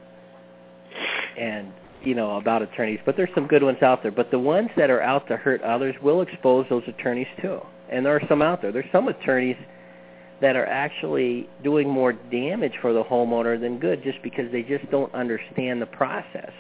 and you know about attorneys, but there's some good ones out there. But the ones that are out to hurt others will expose those attorneys too, and there are some out there. There's some attorneys that are actually doing more damage for the homeowner than good, just because they just don't understand the process.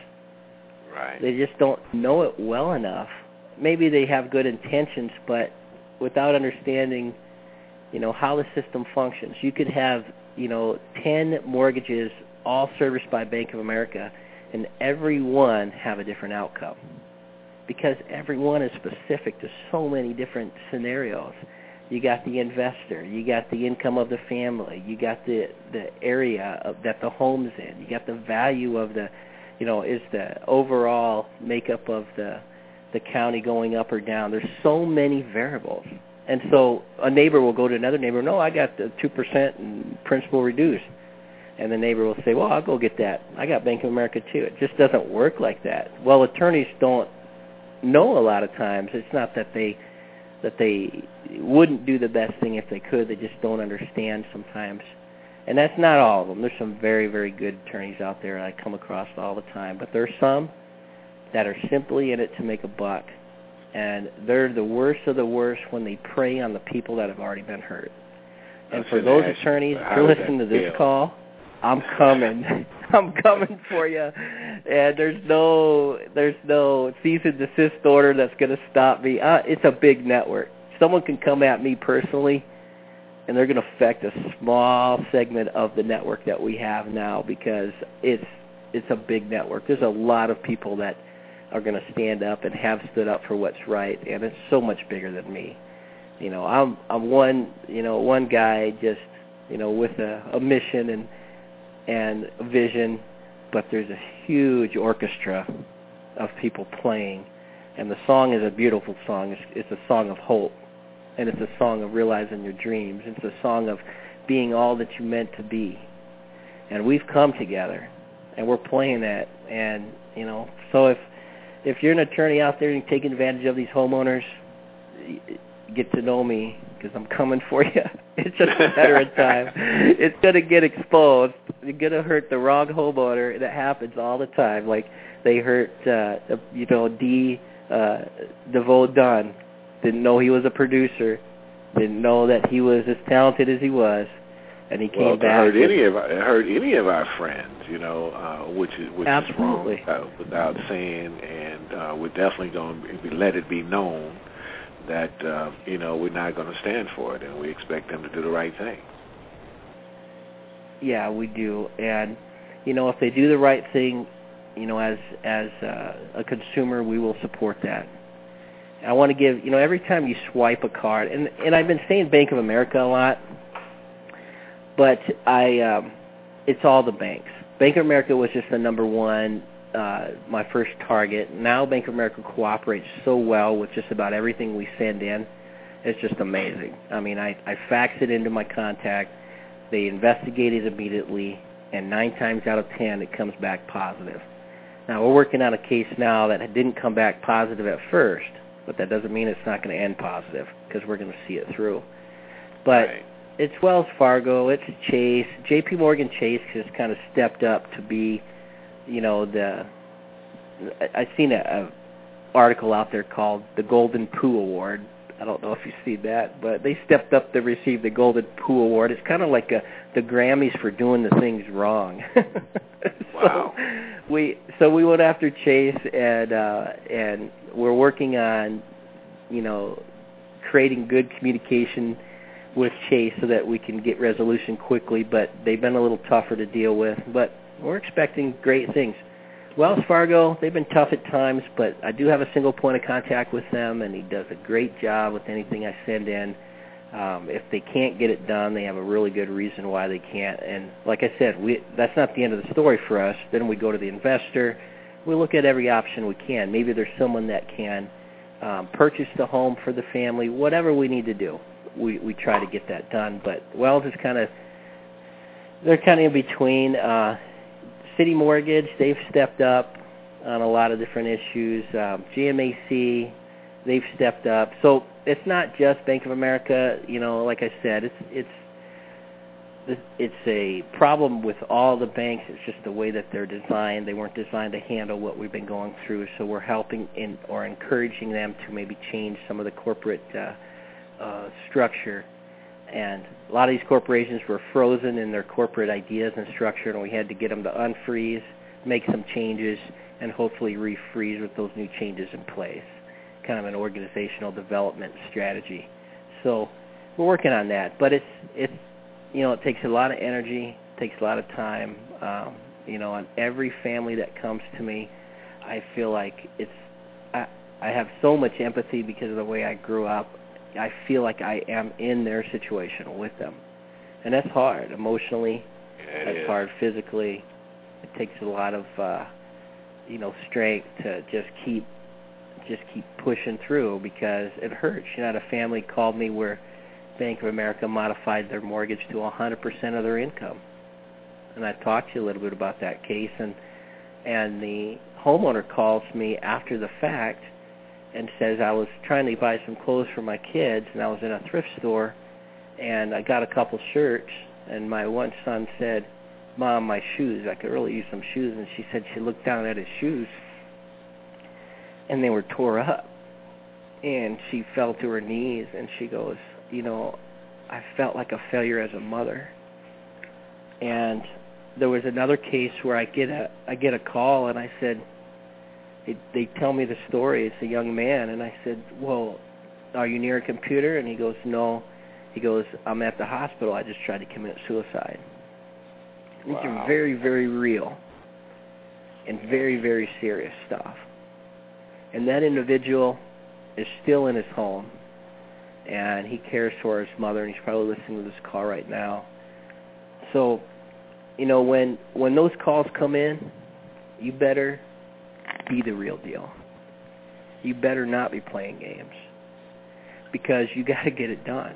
Right. They just don't know it well enough. Maybe they have good intentions, but without understanding, you know, how the system functions. You could have, you know, ten mortgages all serviced by Bank of America, and every one have a different outcome, because every one is specific to so many different scenarios. You got the investor, you got the income of the family, you got the the area of, that the home's in, you got the value of the, you know, is the overall makeup of the the county going up or down. There's so many variables. And so a neighbor will go to another neighbor, no, I got the two percent and principal reduced. And the neighbor will say, well, I'll go get that. I got Bank of America too. It just doesn't work like that. Well, attorneys don't know a lot of times. It's not that they that they wouldn't do the best thing if they could. They just don't understand sometimes. And that's not all of them. There's some very, very good attorneys out there I come across all the time. But there are some that are simply in it to make a buck. And they're the worst of the worst when they prey on the people that have already been hurt. And for those attorneys, if you're listening to this call, I'm coming. I'm coming for you. And there's no there's no cease and desist order that's going to stop me. Uh, it's a big network. Someone can come at me personally, and they're going to affect a small segment of the network that we have now, because it's it's a big network. There's a lot of people that are going to stand up and have stood up for what's right, and it's so much bigger than me. You know, I'm I'm one you know one guy just you know with a, a mission and and a vision, but there's a huge orchestra of people playing, and the song is a beautiful song. It's, it's a song of hope, and it's a song of realizing your dreams. It's a song of being all that you meant to be, and we've come together, and we're playing that. And you know, so if if you're an attorney out there and you're taking advantage of these homeowners, get to know me, because I'm coming for you. It's just a matter of time. It's going to get exposed. You're going to hurt the wrong homeowner. That happens all the time. Like they hurt, uh, you know, D. Uh, DeVoe Dunn. Didn't know he was a producer. Didn't know that he was as talented as he was. And he came well, back. Well, hurt any of our, hurt any of our friends, you know, uh, which is which Absolutely. is wrong uh, without saying, and uh, we're definitely going to let it be known that uh, you know we're not going to stand for it, and we expect them to do the right thing. Yeah, we do, and you know, if they do the right thing, you know, as as uh, a consumer, we will support that. I want to give, you know, every time you swipe a card, and and I've been saying Bank of America a lot. But I, um, it's all the banks. Bank of America was just the number one, uh, my first target. Now Bank of America cooperates so well with just about everything we send in. It's just amazing. I mean, I, I fax it into my contact. They investigate it immediately, and nine times out of ten, it comes back positive. Now, we're working on a case now that didn't come back positive at first, but that doesn't mean it's not going to end positive because we're going to see it through. But right. It's Wells Fargo, it's Chase. J P Morgan Chase has kind of stepped up to be, you know, the, I've seen a, a article out there called the Golden Pooh Award. I don't know if you've seen that, but they stepped up to receive the Golden Pooh Award. It's kind of like a, the Grammys for doing the things wrong. Wow. So we, so we went after Chase, and uh, and we're working on, you know, creating good communication with Chase so that we can get resolution quickly, but they've been a little tougher to deal with. But we're expecting great things. Wells Fargo, they've been tough at times, but I do have a single point of contact with them, and he does a great job with anything I send in. Um, if they can't get it done, they have a really good reason why they can't. And like I said, we, that's not the end of the story for us. Then we go to the investor. We look at every option we can. Maybe there's someone that can um, purchase the home for the family, whatever we need to do. We we try to get that done, but Wells is kind of, they're kind of in between. Uh, City Mortgage, they've stepped up on a lot of different issues. Um, G M A C, they've stepped up. So it's not just Bank of America. You know, like I said, it's it's it's a problem with all the banks. It's just the way that they're designed. They weren't designed to handle what we've been going through. So we're helping in or encouraging them to maybe change some of the corporate Uh, Uh, structure, and a lot of these corporations were frozen in their corporate ideas and structure, and we had to get them to unfreeze, make some changes, and hopefully refreeze with those new changes in place. Kind of an organizational development strategy. So we're working on that, but it's it's you know it takes a lot of energy, takes a lot of time. Um, you know, on every family that comes to me, I feel like it's I, I have so much empathy because of the way I grew up. I feel like I am in their situation with them. And that's hard emotionally. Yeah, that's is. hard physically. It takes a lot of, uh, you know, strength to just keep just keep pushing through because it hurts. You know, a family called me where Bank of America modified their mortgage to one hundred percent of their income. And I talked to you a little bit about that case. And, and the homeowner calls me after the fact and says, I was trying to buy some clothes for my kids, and I was in a thrift store, and I got a couple shirts, and my one son said, Mom, my shoes, I could really use some shoes. And she said she looked down at his shoes, and they were tore up. And she fell to her knees, and she goes, you know, I felt like a failure as a mother. And there was another case where I get a I get a call, and I said, They, they tell me the story. It's a young man, and I said, well, are you near a computer? And he goes, no. He goes, I'm at the hospital. I just tried to commit suicide. These Wow. are very, very real and very, very serious stuff. And that individual is still in his home, and he cares for his mother, and he's probably listening to this call right now. So, you know, when when those calls come in, you better be the real deal. You better not be playing games because you got to get it done.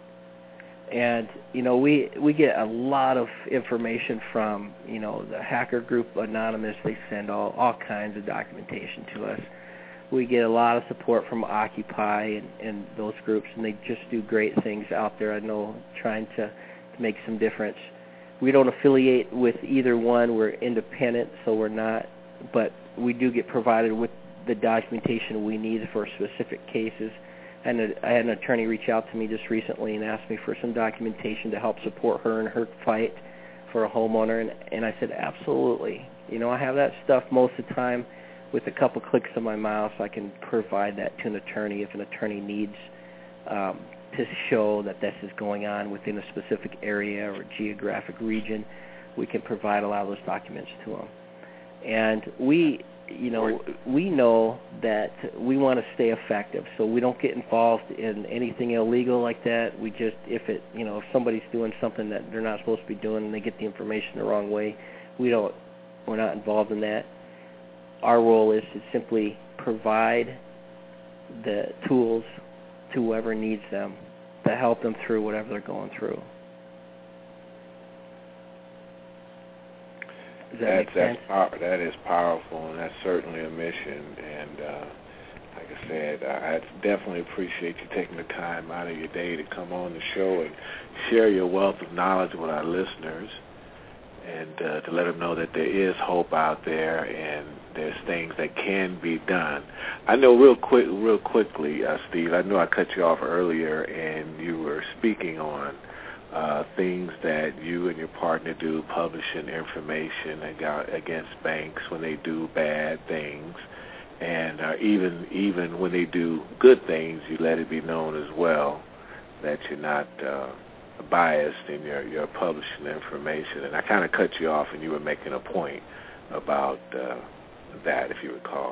And, you know, we we get a lot of information from, you know, the hacker group Anonymous. They send all, all kinds of documentation to us. we get a lot of support from Occupy and, and those groups, and they just do great things out there, I know, trying to, to make some difference. We don't affiliate with either one. We're independent, so we're not, but we do get provided with the documentation we need for specific cases. And I had an attorney reach out to me just recently and asked me for some documentation to help support her in her fight for a homeowner, and, and I said, absolutely. You know, I have that stuff most of the time. With a couple clicks of my mouse, I can provide that to an attorney if an attorney needs um, to show that this is going on within a specific area or geographic region. We can provide a lot of those documents to them. And we, you know, we know that we want to stay effective, so we don't get involved in anything illegal like that. We just, if it, you know, if somebody's doing something that they're not supposed to be doing and they get the information the wrong way, we don't, we're not involved in that. Our role is to simply provide the tools to whoever needs them to help them through whatever they're going through. Does that that's, make sense? That's power, that is powerful, and that's certainly a mission. And uh, like I said, I definitely appreciate you taking the time out of your day to come on the show and share your wealth of knowledge with our listeners, and uh, to let them know that there is hope out there and there's things that can be done. I know real quick, real quickly, uh, Steve, I know I cut you off earlier and you were speaking on uh, things that you and your partner do, publishing information against banks when they do bad things, and uh, even even when they do good things, you let it be known as well that you're not uh, biased in your, your publishing information. And I kind of cut you off and you were making a point about uh, that, if you recall.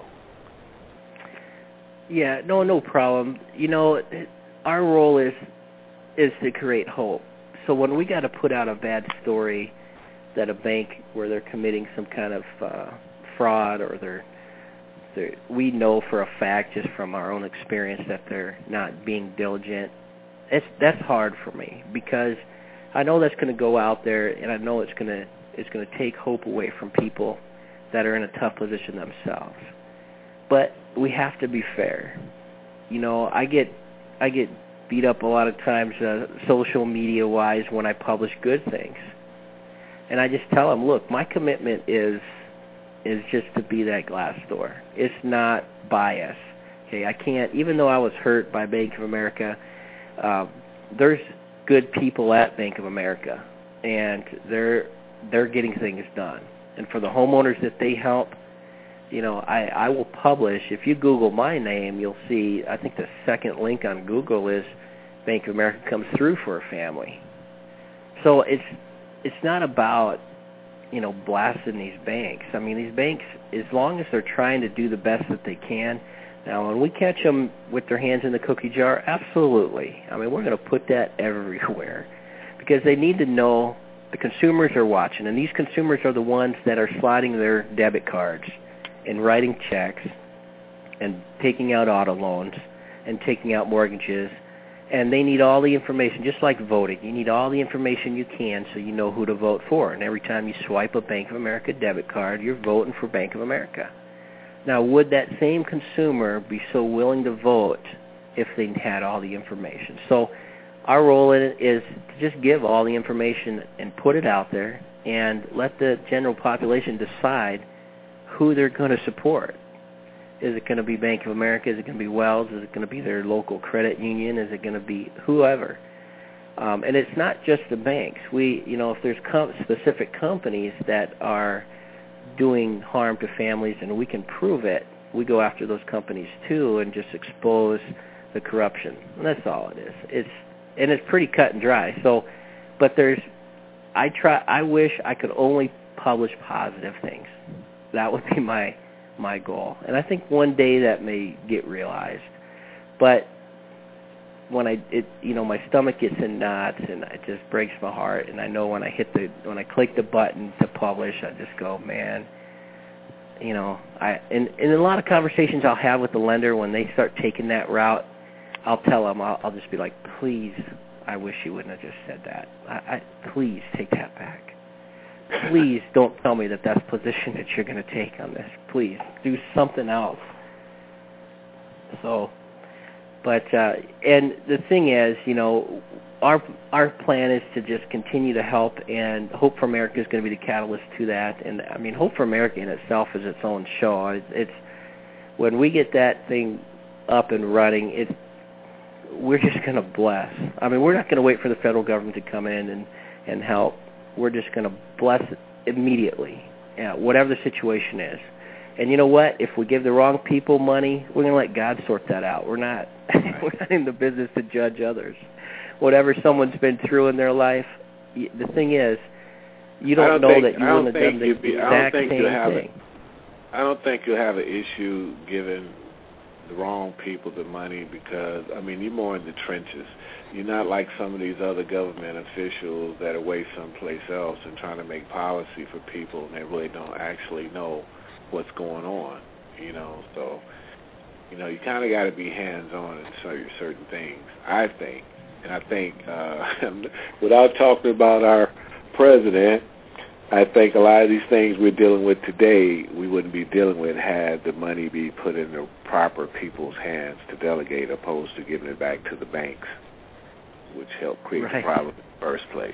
Yeah, no, no problem. You know, our role is is to create hope. So when we got to put out a bad story that a bank where they're committing some kind of uh, fraud or they're, they're, we know for a fact just from our own experience that they're not being diligent, it's, that's hard for me because I know that's going to go out there and I know it's going to it's going to take hope away from people that are in a tough position themselves. But we have to be fair. You know, I get I get beat up a lot of times uh, social media-wise when I publish good things. And I just tell them, look, my commitment is is just to be that glass door. It's not bias. Okay, I can't, even though I was hurt by Bank of America, uh, there's good people at Bank of America, and they're they're getting things done. And for the homeowners that they help, you know, I, I will publish. If you Google my name, you'll see, I think the second link on Google is Bank of America comes through for a family. So it's it's not about, you know, blasting these banks. I mean, these banks, as long as they're trying to do the best that they can. Now, when we catch them with their hands in the cookie jar, absolutely. I mean, we're going to put that everywhere because they need to know the consumers are watching, and these consumers are the ones that are sliding their debit cards and writing checks and taking out auto loans and taking out mortgages, and they need all the information, just like voting. You need all the information you can so you know who to vote for, and every time you swipe a Bank of America debit card, you're voting for Bank of America. Now, would that same consumer be so willing to vote if they had all the information? So our role in it is to just give all the information and put it out there and let the general population decide who they're going to support. Is it going to be Bank of America? Is it going to be Wells? Is it going to be their local credit union? Is it going to be whoever? Um, and it's not just the banks. We, you know, if there's com- specific companies that are doing harm to families and we can prove it, we go after those companies too and just expose the corruption. And that's all it is. It's and it's pretty cut and dry. So, but there's, I try. I wish I could only publish positive things. That would be my my goal. And I think one day that may get realized. But when I, it, you know, my stomach gets in knots and it just breaks my heart. And I know when I hit the, when I click the button to publish, I just go, man, you know, I, and, and in a lot of conversations I'll have with the lender when they start taking that route, I'll tell them, I'll, I'll just be like, please, I wish you wouldn't have just said that. I, I please take that back. Please don't tell me that that's the position that you're going to take on this. Please do something else. So, but uh, and the thing is, you know, our our plan is to just continue to help, and Hope for America is going to be the catalyst to that. And I mean, Hope for America in itself is its own show. It's, it's when we get that thing up and running, it's we're just going to bless. I mean, we're not going to wait for the federal government to come in and, and help. We're just going to bless it immediately, yeah, whatever the situation is. And you know what? If we give the wrong people money, we're going to let God sort that out. We're not we're not in the business to judge others. Whatever someone's been through in their life, the thing is, you don't, don't know think, that you wouldn't have done the be, exact same thing. A, I don't think you'll have an issue giving the wrong people the money because, I mean, you're more in the trenches. You're not like some of these other government officials that are way someplace else and trying to make policy for people and they really don't actually know what's going on, you know. So, you know, you kind of got to be hands-on in certain things, I think. And I think, uh, without talking about our president, I think a lot of these things we're dealing with today, we wouldn't be dealing with had the money be put in the proper people's hands to delegate opposed to giving it back to the banks, which helped create right. the problem in the first place.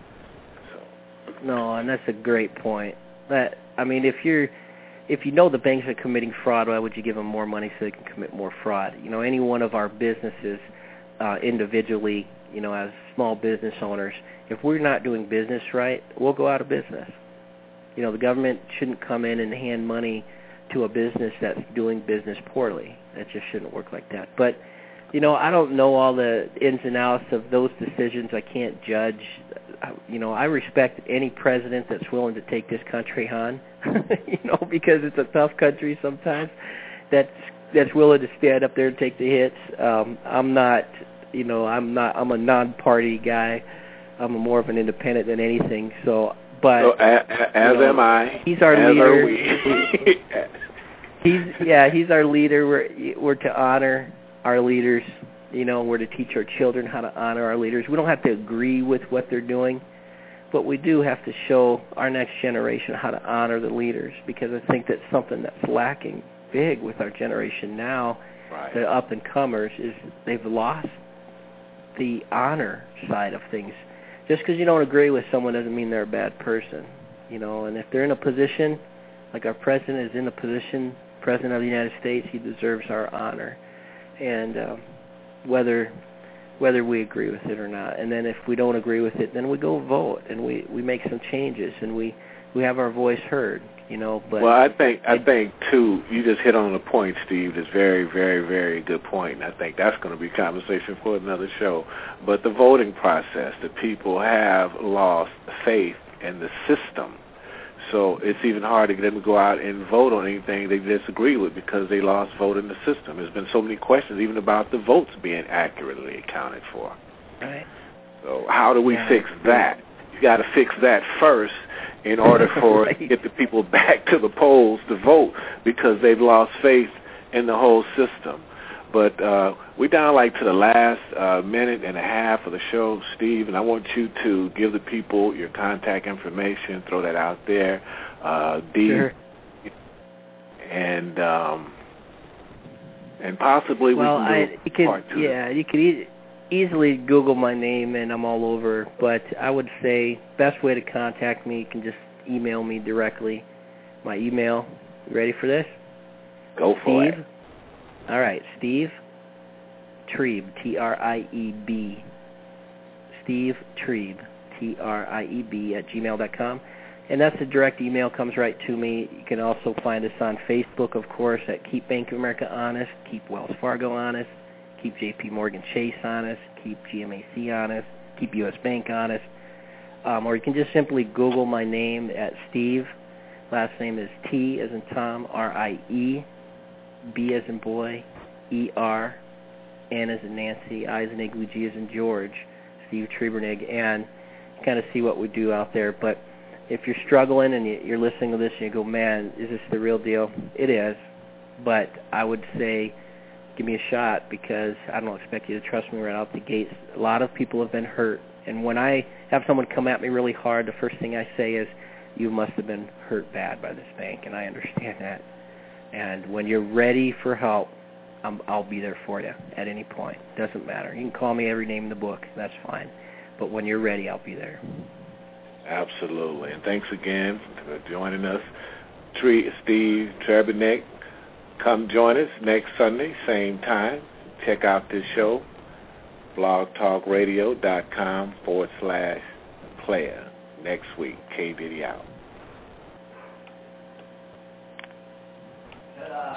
So. No, and that's a great point. That I mean, if you're, if you know the banks are committing fraud, why would you give them more money so they can commit more fraud? You know, any one of our businesses uh, individually, you know, as small business owners, if we're not doing business right, we'll go out of business. You know, the government shouldn't come in and hand money to a business that's doing business poorly. That just shouldn't work like that. But, you know, I don't know all the ins and outs of those decisions. I can't judge. You know, I respect any president that's willing to take this country on, you know, because it's a tough country sometimes, that's that's willing to stand up there and take the hits. Um, I'm not, you know, I'm not, I'm a non-party guy. I'm more of an independent than anything. So, but so, as, as you know, am I. He's our as leader. Are we. he's yeah. He's our leader. We're we're to honor our leaders. You know, we're to teach our children how to honor our leaders. We don't have to agree with what they're doing, but we do have to show our next generation how to honor the leaders, because I think that's something that's lacking big with our generation now. Right. The up-and-comers is they've lost the honor side of things. Just because you don't agree with someone doesn't mean they're a bad person, you know. And if they're in a position, like our president is in a position, president of the United States, he deserves our honor, and um, whether whether we agree with it or not. And then if we don't agree with it, then we go vote and we, we make some changes and we, we have our voice heard, you know. But well, I think I think too. You just hit on the point, Steve. It's very, very, very good point. And I think that's going to be a conversation for another show. But the voting process, the people have lost faith in the system, so it's even harder for them to go out and vote on anything they disagree with because they lost vote in the system. There's been so many questions, even about the votes being accurately accounted for. Right. So how do we yeah. fix that? You got to fix that first in order for right. to get the people back to the polls to vote, because they've lost faith in the whole system. But uh, we're down like to the last uh, minute and a half of the show, Steve, and I want you to give the people your contact information, throw that out there. Uh, D, sure. and um, and possibly well, we can do I, you could, part two. Yeah, you could e- easily Google my name and I'm all over. But I would say best way to contact me, you can just email me directly. My email. You ready for this? Go for Steve, it. All right, Steve Trieb, T R I E B. Steve Trieb, T R I E B, at gmail dot com. And that's a direct email, comes right to me. You can also find us on Facebook, of course, at Keep Bank of America Honest, Keep Wells Fargo Honest, Keep J P Morgan Chase Honest, Keep G M A C Honest, Keep U S Bank Honest. Um, or you can just simply Google my name at Steve. Last name is T as in Tom, R I E. B as in boy, E R, N as in Nancy, I as in Igloo, G as in George, Steve Triebernig, and kind of see what we do out there. But if you're struggling and you're listening to this and you go, man, is this the real deal? It is. But I would say give me a shot, because I don't expect you to trust me right out the gates. A lot of people have been hurt. And when I have someone come at me really hard, the first thing I say is, you must have been hurt bad by this bank, and I understand that. And when you're ready for help, I'm, I'll be there for you at any point. Doesn't matter. You can call me every name in the book. That's fine. But when you're ready, I'll be there. Absolutely. And thanks again for joining us. Tree, Steve Trebinek, come join us next Sunday, same time. Check out this show, blogtalkradio.com forward slash player. Next week, K. Diddy out.